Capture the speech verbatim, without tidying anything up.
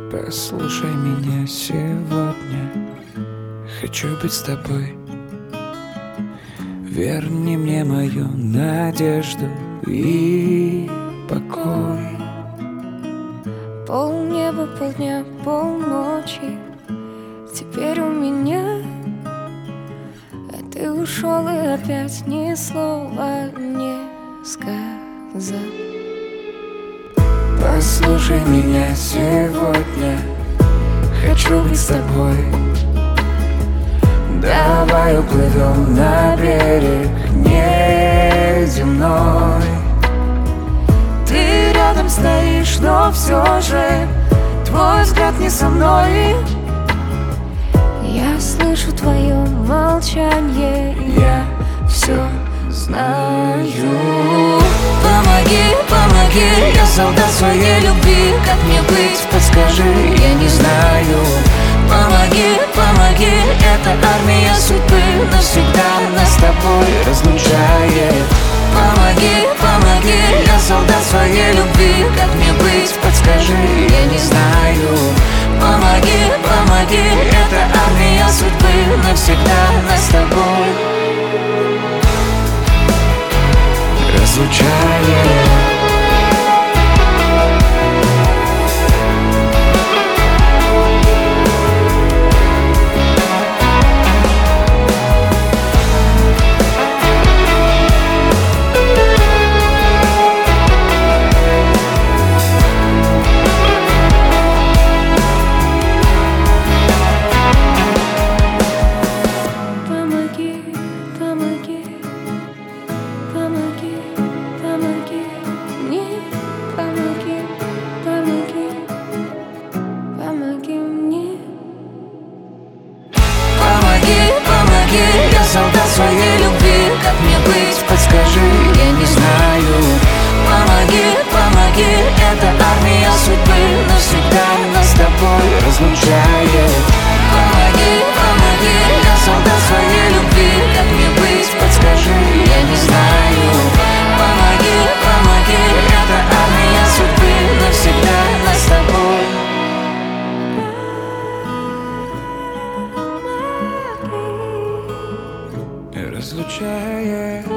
Послушай меня сегодня, хочу быть с тобой. Верни мне мою надежду и покой. Полнеба, полдня, полночи теперь у меня, а ты ушел и опять ни слова не сказал. Послушай меня сегодня, хочу быть с тобой. Давай уплывем на берег неземной. Ты рядом стоишь, но все же твой взгляд не со мной. Я слышу твое молчание, я все знаю. Помоги, помоги, я солдат своей любви. Как мне быть, подскажи, я не знаю. Помоги, помоги, это армия судьбы навсегда нас с тобой разлучает. Помоги, помоги, я солдат своей любви. Как мне быть, подскажи, я не знаю. Помоги, помоги, это армия судьбы навсегда нас с тобой разлучает. Я солдат своей любви, как мне быть, подскажи, я не знаю. Помоги, помоги, это армия судьбы навсегда нас с тобой разлучает. Помоги, помоги, я солдат своей любви, как мне быть, подскажи, я не знаю. Помоги, помоги, это армия судьбы навсегда нас с тобой разлучает.